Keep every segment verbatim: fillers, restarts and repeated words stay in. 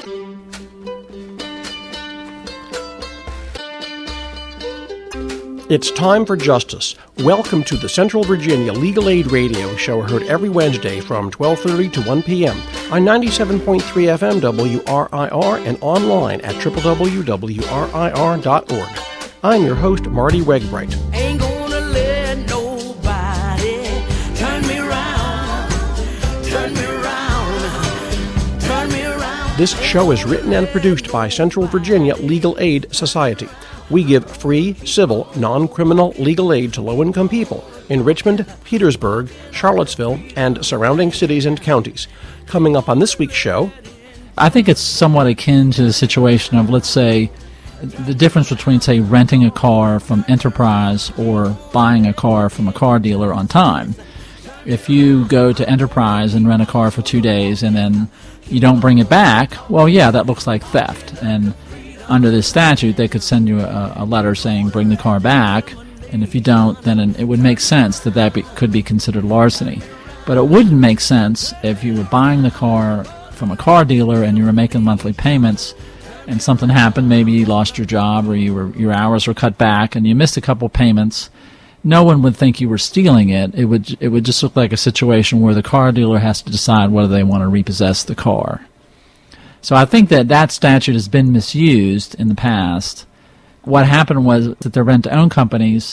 It's time for justice. Welcome to the Central Virginia Legal Aid Radio Show, heard every Wednesday from twelve thirty to one p.m. on ninety-seven point three F M W R I R and online at w w w dot w r i r dot org. I'm your host, Marty Wegbright. Ain't gonna let nobody turn me around, turn me around, turn me around. This show is written and produced by Central Virginia Legal Aid Society. We give free, civil, non-criminal legal aid to low-income people in Richmond, Petersburg, Charlottesville, and surrounding cities and counties. Coming up on this week's show, I think it's somewhat akin to the situation of, let's say, the difference between, say, renting a car from Enterprise or buying a car from a car dealer on time. If you go to Enterprise and rent a car for two days and then you don't bring it back, well, yeah, that looks like theft. And under this statute, they could send you a, a letter saying, bring the car back, and if you don't, then it would make sense that that be, could be considered larceny. But it wouldn't make sense if you were buying the car from a car dealer and you were making monthly payments and something happened, maybe you lost your job or you were, your hours were cut back and you missed a couple payments. No one would think you were stealing it. It would, it would just look like a situation where the car dealer has to decide whether they want to repossess the car. So I think that that statute has been misused in the past. What happened was that the rent-to-own companies,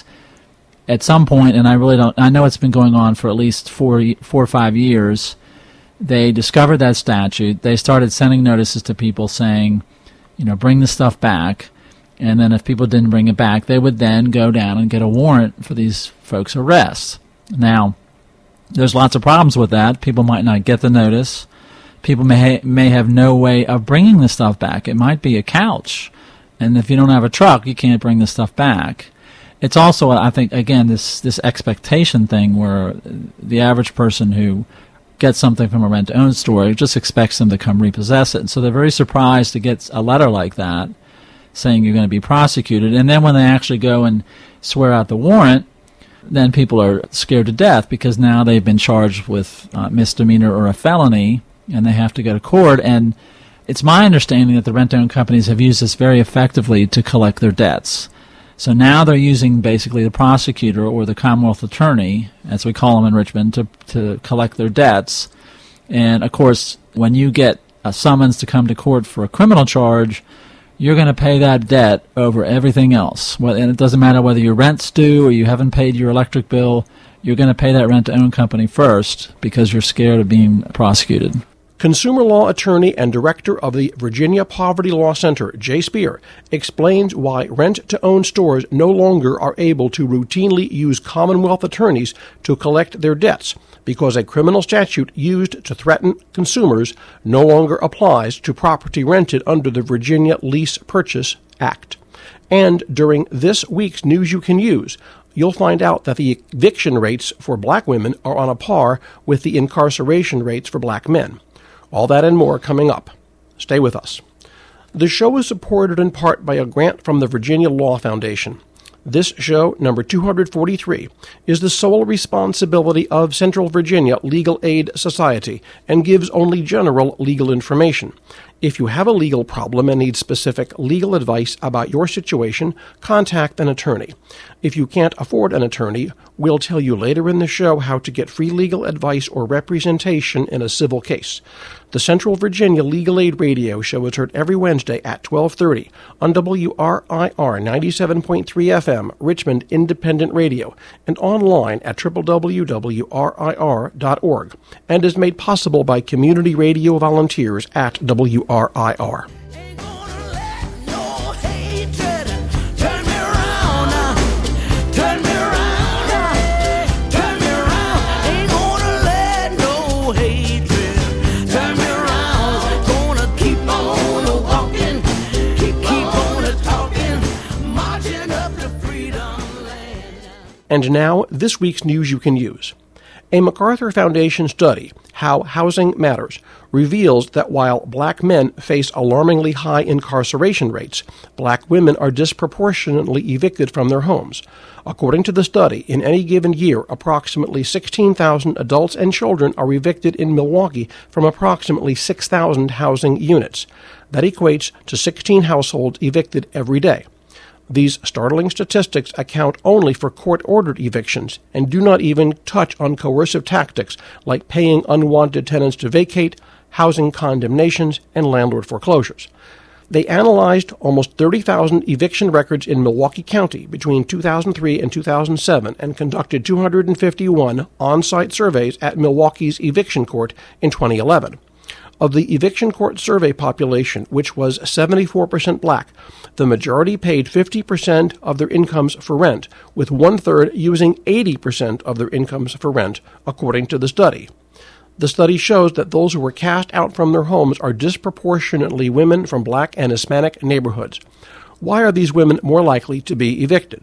at some point, and I really don't, I know it's been going on for at least four, four or five years, they discovered that statute. They started sending notices to people saying, you know, bring the stuff back. And then if people didn't bring it back, they would then go down and get a warrant for these folks' arrests. Now, there's lots of problems with that. People might not get the notice. People may ha- may have no way of bringing the stuff back. It might be a couch, and if you don't have a truck, you can't bring the stuff back. It's also, I think, again, this this expectation thing where the average person who gets something from a rent-to-own store just expects them to come repossess it, and so they're very surprised to get a letter like that saying you're going to be prosecuted, and then when they actually go and swear out the warrant, then people are scared to death because now they've been charged with uh, misdemeanor or a felony, and they have to go to court. And it's my understanding that the rent-own companies have used this very effectively to collect their debts. So now they're using basically the prosecutor or the Commonwealth attorney, as we call them in Richmond, to to collect their debts. And, of course, when you get a summons to come to court for a criminal charge, you're going to pay that debt over everything else. Well, and it doesn't matter whether your rent's due or you haven't paid your electric bill, you're going to pay that rent-to-own company first because you're scared of being prosecuted. Consumer law attorney and director of the Virginia Poverty Law Center, Jay Spear, explains why rent-to-own stores no longer are able to routinely use Commonwealth attorneys to collect their debts because a criminal statute used to threaten consumers no longer applies to property rented under the Virginia Lease Purchase Act. And during this week's News You Can Use, you'll find out that the eviction rates for black women are on a par with the incarceration rates for black men. All that and more coming up. Stay with us. The show is supported in part by a grant from the Virginia Law Foundation. This show, number two hundred forty-three, is the sole responsibility of Central Virginia Legal Aid Society and gives only general legal information. If you have a legal problem and need specific legal advice about your situation, contact an attorney. If you can't afford an attorney, we'll tell you later in the show how to get free legal advice or representation in a civil case. The Central Virginia Legal Aid Radio Show is heard every Wednesday at twelve thirty on W R I R ninety-seven point three F M, Richmond Independent Radio, and online at w w w dot w r i r dot org, and is made possible by community radio volunteers at W R I R. And now, this week's News You Can Use. A MacArthur Foundation study How Housing Matters, reveals that while black men face alarmingly high incarceration rates, black women are disproportionately evicted from their homes. According to the study, in any given year, approximately sixteen thousand adults and children are evicted in Milwaukee from approximately six thousand housing units. That equates to sixteen households evicted every day. These startling statistics account only for court-ordered evictions and do not even touch on coercive tactics like paying unwanted tenants to vacate, housing condemnations, and landlord foreclosures. They analyzed almost thirty thousand eviction records in Milwaukee County between two thousand three and two thousand seven and conducted two hundred fifty-one on-site surveys at Milwaukee's eviction court in twenty eleven. Of the eviction court survey population, which was seventy-four percent black, the majority paid fifty percent of their incomes for rent, with one-third using eighty percent of their incomes for rent, according to the study. The study shows that those who were cast out from their homes are disproportionately women from black and Hispanic neighborhoods. Why are these women more likely to be evicted?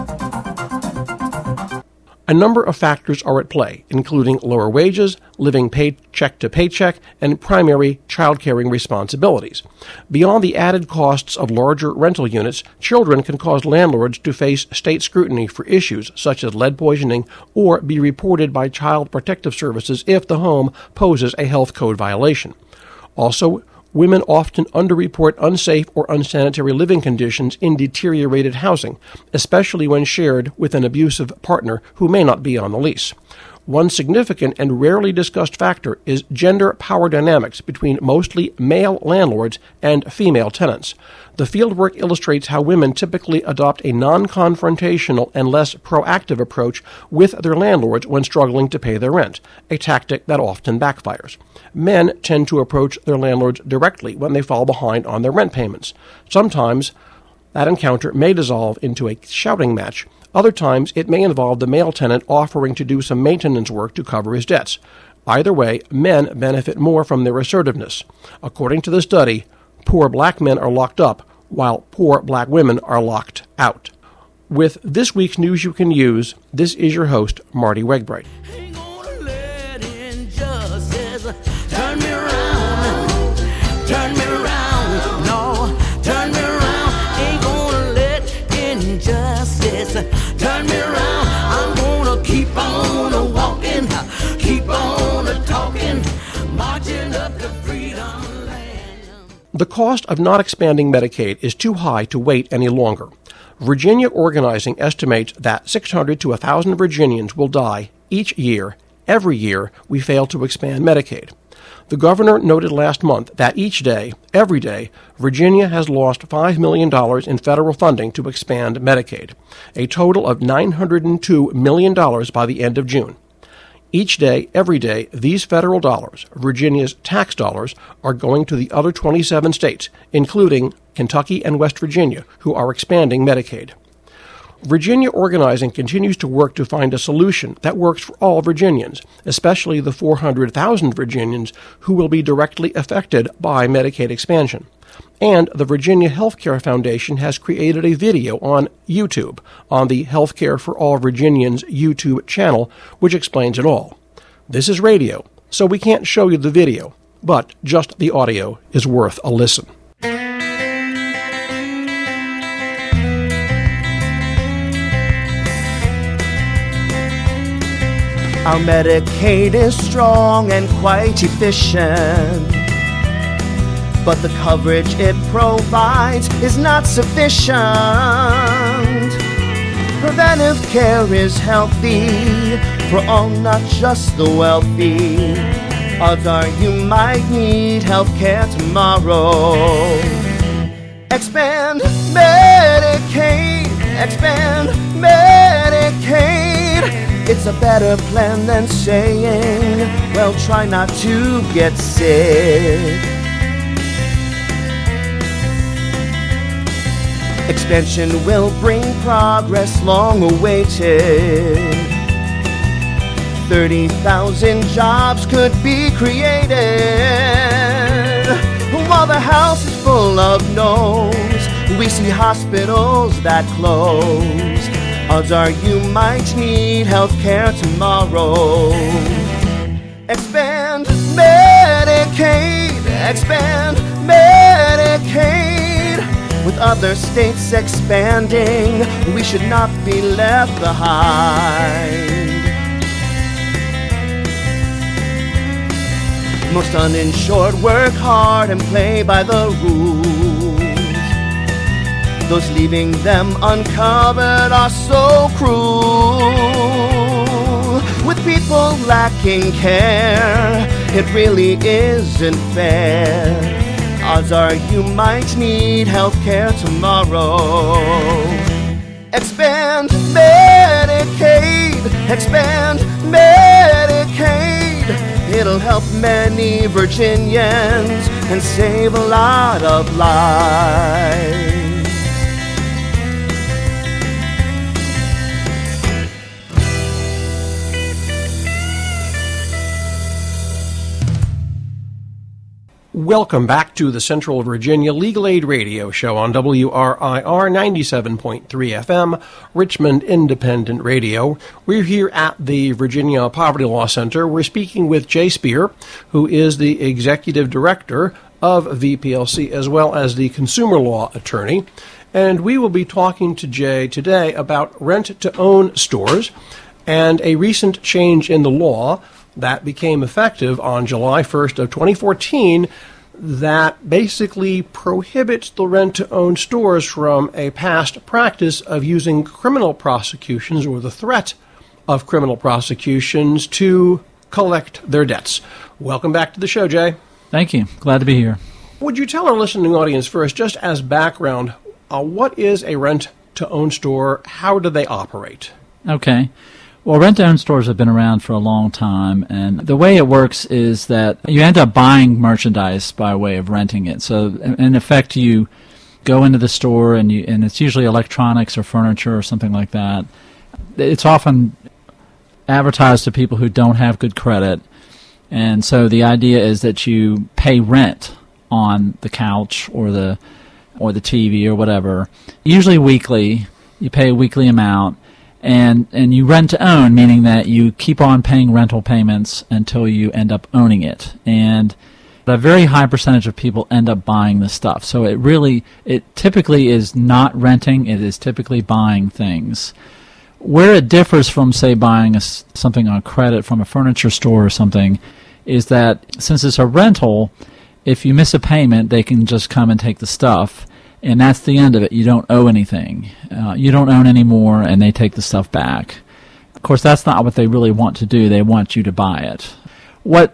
A number of factors are at play, including lower wages, living paycheck to paycheck, and primary child-caring responsibilities. Beyond the added costs of larger rental units, children can cause landlords to face state scrutiny for issues such as lead poisoning or be reported by Child Protective Services if the home poses a health code violation. Also, women often underreport unsafe or unsanitary living conditions in deteriorated housing, especially when shared with an abusive partner who may not be on the lease. One significant and rarely discussed factor is gender power dynamics between mostly male landlords and female tenants. The fieldwork illustrates how women typically adopt a non-confrontational and less proactive approach with their landlords when struggling to pay their rent, a tactic that often backfires. Men tend to approach their landlords directly when they fall behind on their rent payments. Sometimes that encounter may dissolve into a shouting match. Other times, it may involve the male tenant offering to do some maintenance work to cover his debts. Either way, men benefit more from their assertiveness. According to the study, poor black men are locked up, while poor black women are locked out. With this week's news you can use, this is your host, Marty Wegbright. Ain't gonna let injustice turn me around, turn me around, no, turn me around. Ain't gonna let injustice turn me around. I'm gonna keep on walking, keep on talking, marching up to freedom land. The cost of not expanding Medicaid is too high to wait any longer. Virginia Organizing estimates that six hundred to one thousand Virginians will die each year, every year, we fail to expand Medicaid. The governor noted last month that each day, every day, Virginia has lost five million dollars in federal funding to expand Medicaid, a total of nine hundred two million dollars by the end of June. Each day, every day, these federal dollars, Virginia's tax dollars, are going to the other twenty-seven states, including Kentucky and West Virginia, who are expanding Medicaid. Virginia Organizing continues to work to find a solution that works for all Virginians, especially the four hundred thousand Virginians who will be directly affected by Medicaid expansion. And the Virginia Healthcare Foundation has created a video on YouTube, on the Healthcare for All Virginians YouTube channel, which explains it all. This is radio, so we can't show you the video, but just the audio is worth a listen. Our Medicaid is strong and quite efficient, but the coverage it provides is not sufficient. Preventive care is healthy for all, not just the wealthy. Odds are you might need health care tomorrow. Expand Medicaid, expand Medicaid. It's a better plan than saying, well, try not to get sick. Expansion will bring progress long awaited. thirty thousand jobs could be created. While the house is full of no's, we see hospitals that close. Odds are you might need health care tomorrow. Expand Medicaid, expand Medicaid. With other states expanding, we should not be left behind. Most uninsured work hard and play by the rules. Those leaving them uncovered are so cruel. With people lacking care, it really isn't fair. Odds are you might need health care tomorrow. Expand Medicaid, expand Medicaid. It'll help many Virginians and save a lot of lives. Welcome back to the Central Virginia Legal Aid Radio Show on W R I R ninety-seven point three F M, Richmond Independent Radio. We're here at the Virginia Poverty Law Center. We're speaking with Jay Spear, who is the Executive Director of V P L C, as well as the Consumer Law Attorney. And we will be talking to Jay today about rent-to-own stores and a recent change in the law that became effective on July first of twenty fourteen that basically prohibits the rent-to-own stores from a past practice of using criminal prosecutions or the threat of criminal prosecutions to collect their debts. Welcome back to the show, Jay. Thank you. Glad to be here. Would you tell our listening audience first, just as background, uh, what is a rent-to-own store? How do they operate? Okay. Well, rent-to-own stores have been around for a long time, and the way it works is that you end up buying merchandise by way of renting it. So, in effect, you go into the store, and you and it's usually electronics or furniture or something like that. It's often advertised to people who don't have good credit, and so the idea is that you pay rent on the couch or the or the T V or whatever, usually weekly. You pay a weekly amount. And and you rent to own, meaning that you keep on paying rental payments until you end up owning it. And a very high percentage of people end up buying the stuff. So it really, it typically is not renting, it is typically buying things. Where it differs from, say, buying a, something on credit from a furniture store or something, is that since it's a rental, if you miss a payment, they can just come and take the stuff. And that's the end of it. You don't owe anything. Uh, you don't own any more, and they take the stuff back. Of course, that's not what they really want to do. They want you to buy it. What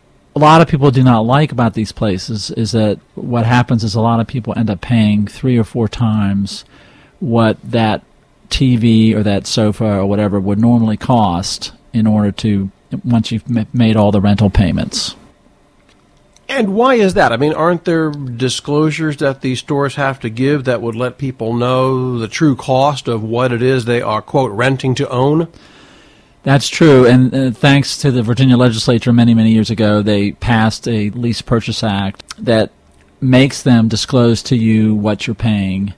a lot of people do not like about these places is that what happens is a lot of people end up paying three or four times what that T V or that sofa or whatever would normally cost in order to, once you've m- made all the rental payments. And why is that? I mean, aren't there disclosures that these stores have to give that would let people know the true cost of what it is they are, quote, renting to own? That's true, and uh, thanks to the Virginia legislature many, many years ago, they passed a Lease Purchase Act that makes them disclose to you what you're paying.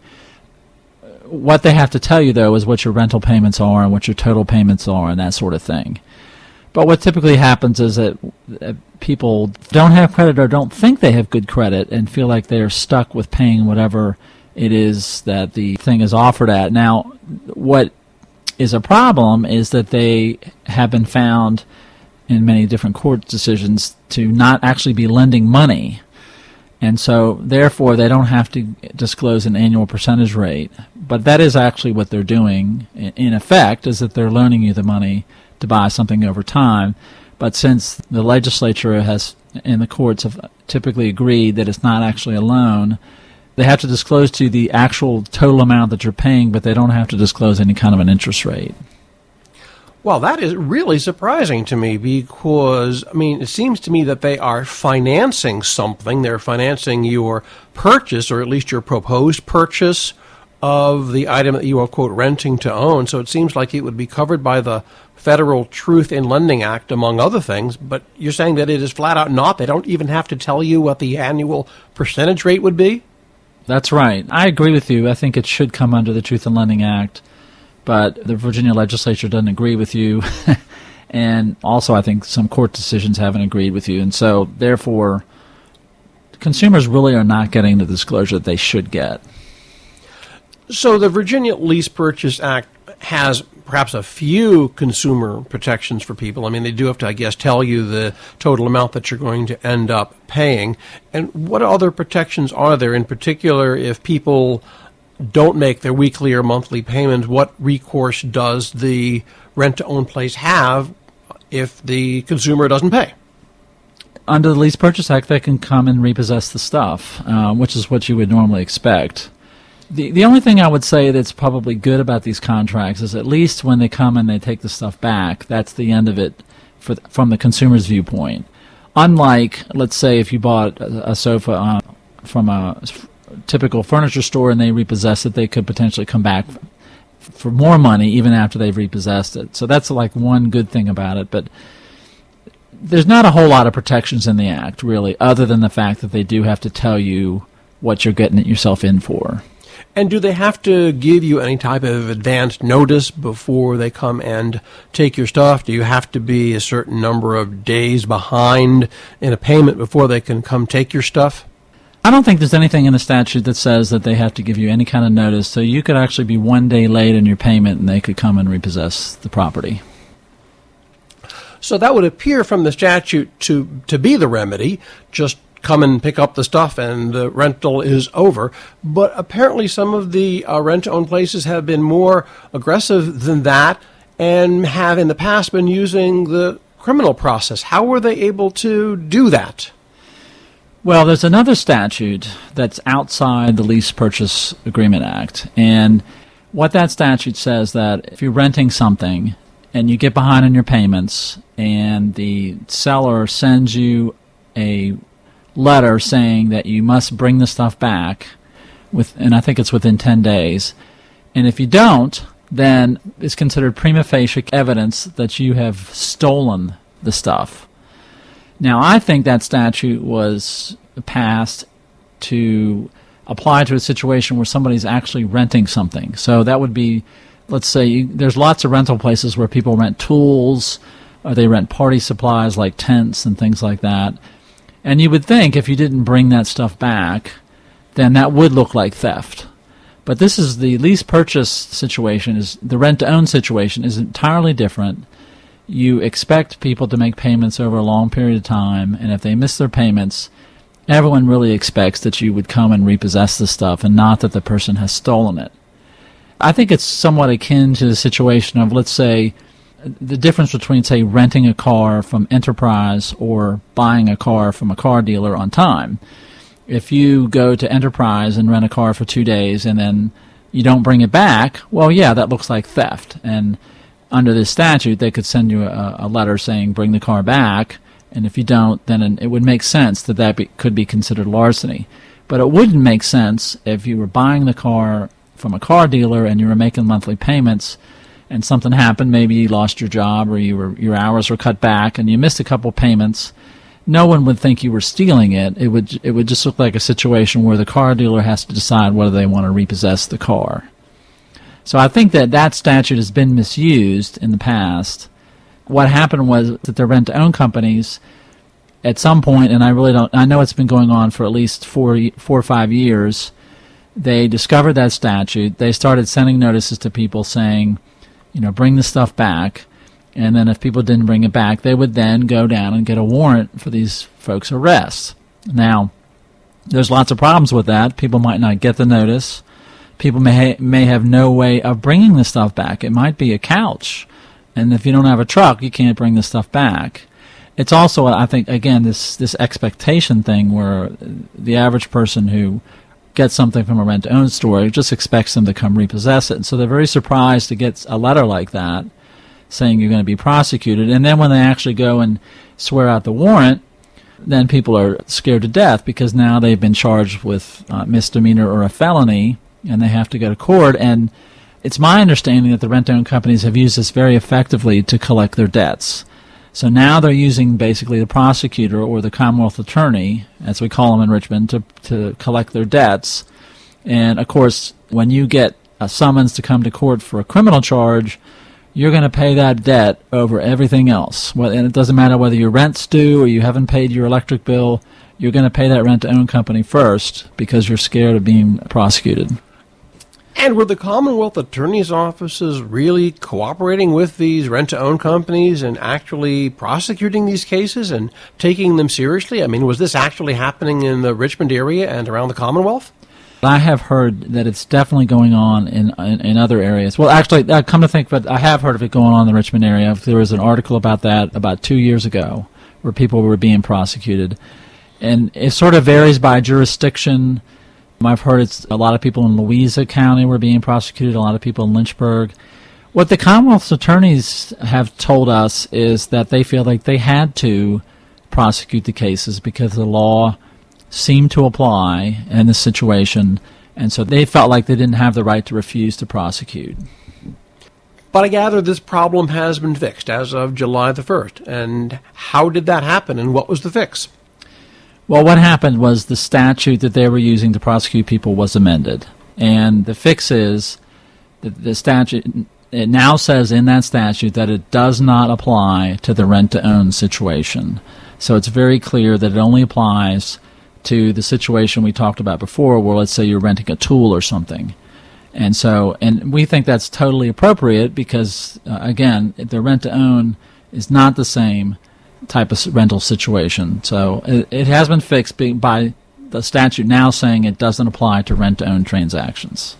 What they have to tell you, though, is what your rental payments are and what your total payments are and that sort of thing. But what typically happens is that people don't have credit or don't think they have good credit and feel like they're stuck with paying whatever it is that the thing is offered at. Now, what is a problem is that they have been found in many different court decisions to not actually be lending money. And so, therefore, they don't have to disclose an annual percentage rate. But that is actually what they're doing, in effect, is that they're loaning you the money to buy something over time. But since the legislature has, and the courts have typically agreed that it's not actually a loan, they have to disclose to you the actual total amount that you're paying, but they don't have to disclose any kind of an interest rate. Well, that is really surprising to me because, I mean, it seems to me that they are financing something. They're financing your purchase, or at least your proposed purchase of the item that you are, quote, renting to own. So it seems like it would be covered by the Federal Truth in Lending Act, among other things. But you're saying that it is flat out not? They don't even have to tell you what the annual percentage rate would be? That's right. I agree with you. I think it should come under the Truth in Lending Act. But the Virginia legislature doesn't agree with you, And also, I think some court decisions haven't agreed with you. And so, therefore, consumers really are not getting the disclosure that they should get. So the Virginia Lease Purchase Act has perhaps a few consumer protections for people. I mean, they do have to, I guess, tell you the total amount that you're going to end up paying. And what other protections are there, in particular, if people don't make their weekly or monthly payments? What recourse does the rent-to-own place have if the consumer doesn't pay? Under the Lease Purchase Act, they can come and repossess the stuff, uh, which is what you would normally expect. The the only thing I would say that's probably good about these contracts is at least when they come and they take the stuff back, that's the end of it for, from the consumer's viewpoint. Unlike, let's say, if you bought a, a sofa uh, from a typical furniture store and they repossess it, they could potentially come back for more money even after they've repossessed it. So that's like one good thing about it. But there's not a whole lot of protections in the Act, really, other than the fact that they do have to tell you what you're getting yourself in for. And do they have to give you any type of advance notice before they come and take your stuff? Do you have to be a certain number of days behind in a payment before they can come take your stuff? I don't think there's anything in the statute that says that they have to give you any kind of notice. So you could actually be one day late in your payment and they could come and repossess the property. So that would appear from the statute to, to be the remedy. Just come and pick up the stuff and the rental is over. But apparently some of the uh, rent-to-own places have been more aggressive than that and have in the past been using the criminal process. How were they able to do that? Well, there's another statute that's outside the Lease Purchase Agreement Act. And what that statute says that if you're renting something and you get behind in your payments and the seller sends you a letter saying that you must bring the stuff back, with, and I think it's within ten days, and if you don't, then it's considered prima facie evidence that you have stolen the stuff. Now, I think that statute was passed to apply to a situation where somebody's actually renting something. So that would be, let's say, you, there's lots of rental places where people rent tools, or they rent party supplies like tents and things like that. And you would think if you didn't bring that stuff back, then that would look like theft. But this is the lease purchase situation, is the rent-to-own situation is entirely different. You expect people to make payments over a long period of time, and if they miss their payments, everyone really expects that you would come and repossess the stuff and not that the person has stolen it. I think it's somewhat akin to the situation of, let's say, the difference between, say, renting a car from Enterprise or buying a car from a car dealer on time. If you go to Enterprise and rent a car for two days and then you don't bring it back, well, yeah, that looks like theft. And under this statute, they could send you a, a letter saying, bring the car back, and if you don't, then it would make sense that that be, could be considered larceny. But it wouldn't make sense if you were buying the car from a car dealer and you were making monthly payments and something happened, maybe you lost your job or you were, your hours were cut back and you missed a couple payments. No one would think you were stealing it. It would it would just look like a situation where the car dealer has to decide whether they want to repossess the car. So I think that that statute has been misused in the past. What happened was that the rent-to-own companies, at some point, and I really don't, I know it's been going on for at least four, four or five years, they discovered that statute. They started sending notices to people saying, you know, bring the stuff back. And then if people didn't bring it back, they would then go down and get a warrant for these folks' arrests. Now, there's lots of problems with that. People might not get the notice. People may ha- may have no way of bringing the stuff back. It might be a couch. And if you don't have a truck, you can't bring the stuff back. It's also, I think, again, this, this expectation thing where the average person who gets something from a rent-to-own store just expects them to come repossess it. And so they're very surprised to get a letter like that saying you're going to be prosecuted. And then when they actually go and swear out the warrant, then people are scared to death because now they've been charged with uh, misdemeanor or a felony, and they have to go to court. And it's my understanding that the rent-to-own companies have used this very effectively to collect their debts. So now they're using basically the prosecutor or the Commonwealth attorney, as we call them in Richmond, to, to collect their debts. And, of course, when you get a summons to come to court for a criminal charge, you're going to pay that debt over everything else. Well, and it doesn't matter whether your rent's due or you haven't paid your electric bill, you're going to pay that rent-to-own company first because you're scared of being prosecuted. And were the Commonwealth Attorney's offices really cooperating with these rent-to-own companies and actually prosecuting these cases and taking them seriously? I mean, was this actually happening in the Richmond area and around the Commonwealth? I have heard that it's definitely going on in in, in other areas. Well, actually, uh, come to think of it, I have heard of it going on in the Richmond area. There was an article about that about two years ago where people were being prosecuted. And it sort of varies by jurisdiction. I've heard it's a lot of people in Louisa County were being prosecuted, a lot of people in Lynchburg. What the Commonwealth's attorneys have told us is that they feel like they had to prosecute the cases because the law seemed to apply in this situation, and so they felt like they didn't have the right to refuse to prosecute. But I gather this problem has been fixed as of July the first. And how did that happen, and what was the fix? Well, what happened was the statute that they were using to prosecute people was amended. And the fix is that the statute, it now says in that statute that it does not apply to the rent-to-own situation. So it's very clear that it only applies to the situation we talked about before where, let's say, you're renting a tool or something. And so, and we think that's totally appropriate because, uh, again, the rent-to-own is not the same type of rental situation. So it, it has been fixed by the statute now saying it doesn't apply to rent-to-own transactions.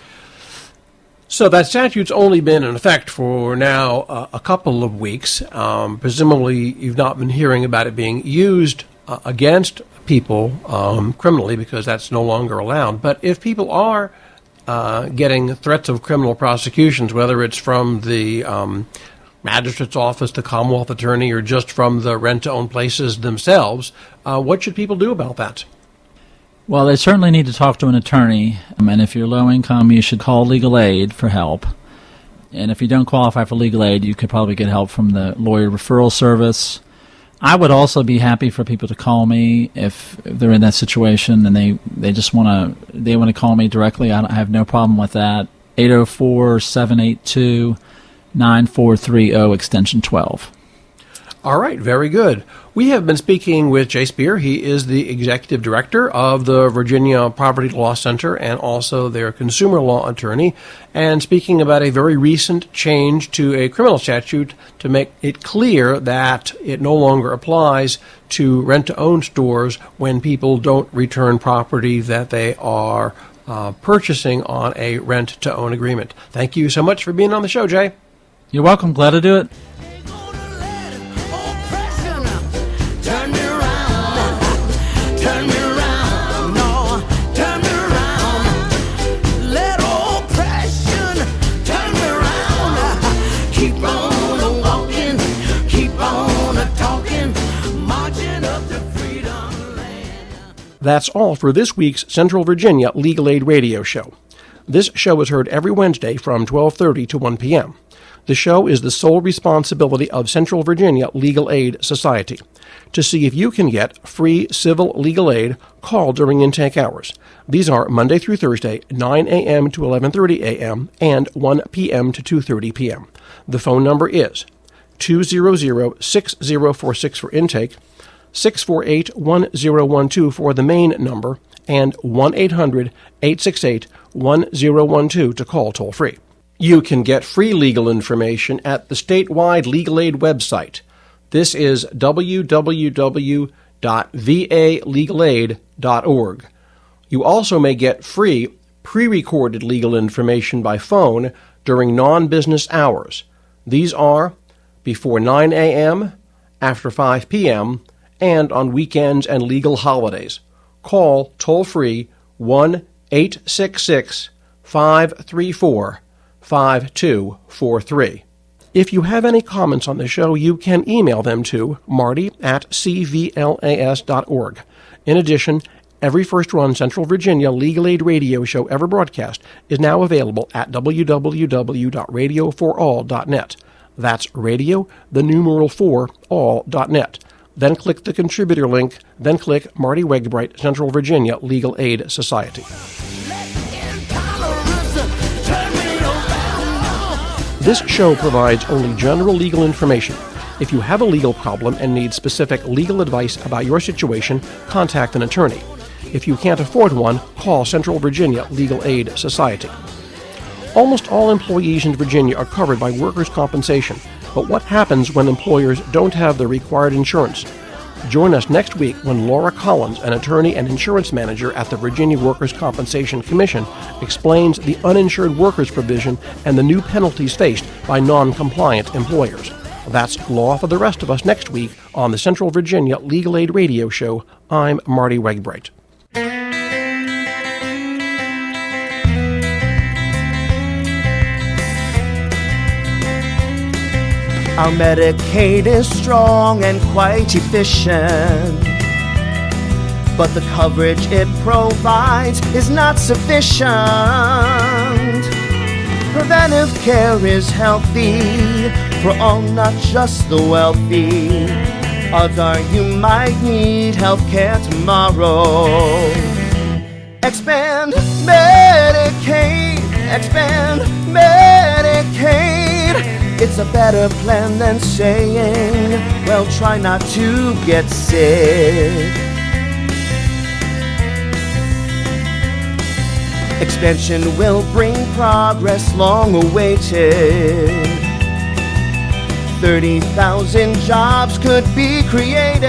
So that statute's only been in effect for now uh, a couple of weeks. Um, presumably you've not been hearing about it being used uh, against people um, criminally because that's no longer allowed. But if people are uh, getting threats of criminal prosecutions, whether it's from the um, magistrate's office, the Commonwealth Attorney, or just from the rent-to-own places themselves, uh, what should people do about that? Well, they certainly need to talk to an attorney, um, and if you're low income, you should call legal aid for help. And if you don't qualify for legal aid, you could probably get help from the lawyer referral service. I would also be happy for people to call me if, if they're in that situation and they, they just want to they want to call me directly. I, don't, I have no problem with that. eight oh four, seven eight two, nine four three zero, extension twelve. All right, very good. We have been speaking with Jay Spear. He is the executive director of the Virginia Poverty Law Center and also their consumer law attorney, and speaking about a very recent change to a criminal statute to make it clear that it no longer applies to rent-to-own stores when people don't return property that they are uh, purchasing on a rent-to-own agreement. Thank you so much for being on the show, Jay. You're welcome. Glad to do it. That's all for this week's Central Virginia Legal Aid Radio Show. This show is heard every Wednesday from twelve thirty to one p.m. The show is the sole responsibility of Central Virginia Legal Aid Society. To see if you can get free civil legal aid, call during intake hours. These are Monday through Thursday, nine a.m. to eleven thirty a.m. and one p.m. to two thirty p.m. The phone number is two hundred, six oh four six for intake, six four eight, one oh one two for the main number, and one eight hundred, eight six eight, one oh one two to call toll-free. You can get free legal information at the statewide legal aid website. This is w w w dot v a legal aid dot org. You also may get free pre-recorded legal information by phone during non-business hours. These are before nine a.m., after five p.m., and on weekends and legal holidays. Call toll-free one eight six six, five three four, five two four three. If you have any comments on the show, you can email them to marty at c v l a s dot org. In addition, every first-run Central Virginia Legal Aid radio show ever broadcast is now available at w w w dot radio for all dot net. That's radio, the numeral four, all dot net. Then click the contributor link, then click Marty Wegbright, Central Virginia Legal Aid Society. This show provides only general legal information. If you have a legal problem and need specific legal advice about your situation, contact an attorney. If you can't afford one, call Central Virginia Legal Aid Society. Almost all employees in Virginia are covered by workers' compensation, but what happens when employers don't have the required insurance? Join us next week when Laura Collins, an attorney and insurance manager at the Virginia Workers' Compensation Commission, explains the uninsured workers provision and the new penalties faced by non-compliant employers. That's Law for the Rest of Us next week on the Central Virginia Legal Aid Radio Show. I'm Marty Wegbright. Our Medicaid is strong and quite efficient, but the coverage it provides is not sufficient. Preventive care is healthy for all, not just the wealthy. Odds are you might need health care tomorrow. Expand Medicaid, expand Medicaid. It's a better plan than saying, well, try not to get sick. Expansion will bring progress long awaited. thirty thousand jobs could be created.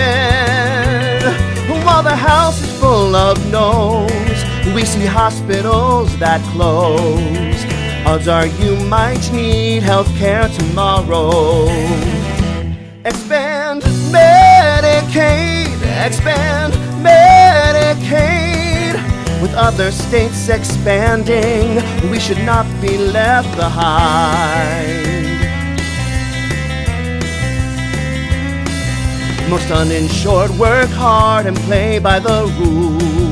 While the house is full of no's, we see hospitals that close. Odds are you might need health care tomorrow. Expand Medicaid, expand Medicaid. With other states expanding, we should not be left behind. Most uninsured work hard and play by the rules.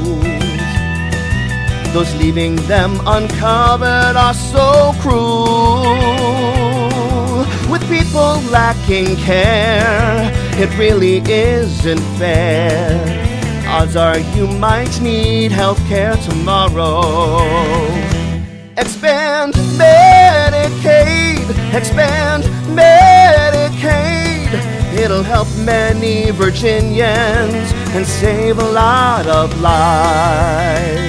Those leaving them uncovered are so cruel. With people lacking care, it really isn't fair. Odds are you might need health care tomorrow. Expand Medicaid, expand Medicaid. It'll help many Virginians and save a lot of lives.